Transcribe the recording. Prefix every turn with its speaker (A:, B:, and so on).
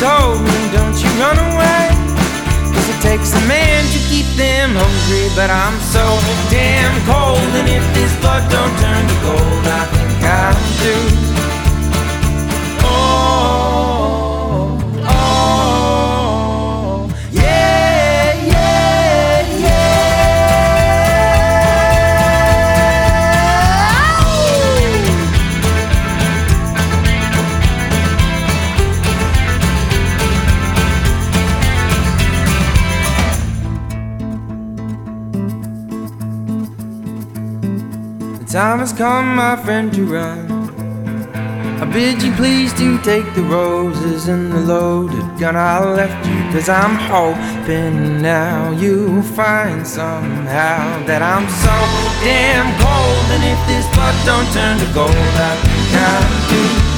A: told me, don't you run away, 'cause it takes a man to keep them hungry. But I'm so damn cold, and if this blood don't turn to gold, I think I'll do. The time has come, my friend, to run. I bid you please to take the roses and the loaded gun I left you, 'cause I'm hoping now you'll find somehow that I'm so damn cold, and if this blood don't turn to gold, I think I'll do.